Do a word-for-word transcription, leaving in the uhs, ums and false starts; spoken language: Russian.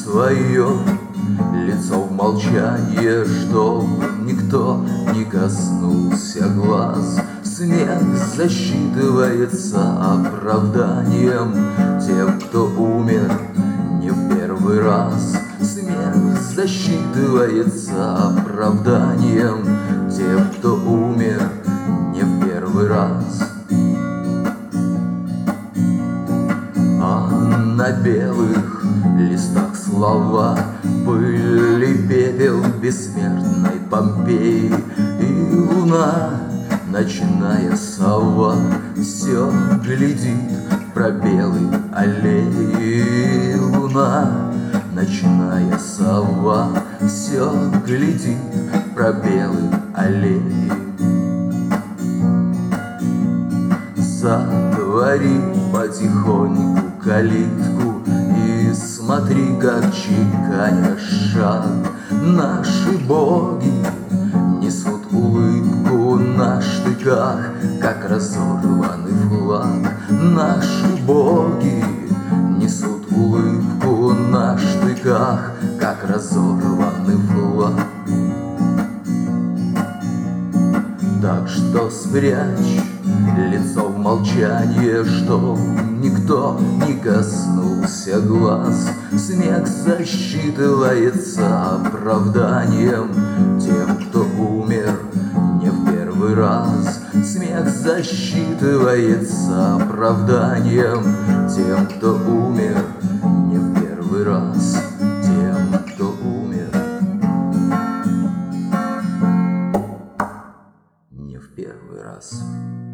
свое лицо в молчании, чтоб никто не коснулся глаз. Смех засчитывается оправданием тем, кто умер не в первый раз. Смех засчитывается оправданием тем, кто умер не в первый раз. А на белых листах слова, пыль и пепел бессмертной Помпеи, и луна, ночная сова, все глядит в пробелы аллеи. Луна, ночная сова, все глядит в пробелы аллеи. Затвори потихоньку калитку и смотри, как чеканя шаг. Наши боги несут улыбку на штыках, как разорванный флаг. Наши боги несут улыбку на штыках, как разорванный флаг. Так что спрячь лицо в молчании, чтоб никто не коснулся глаз. Смех засчитывается оправданием тем, кто умер не в первый раз. Смех засчитывается оправданием тем, кто умер не в первый раз. Тем, кто умер не в первый раз.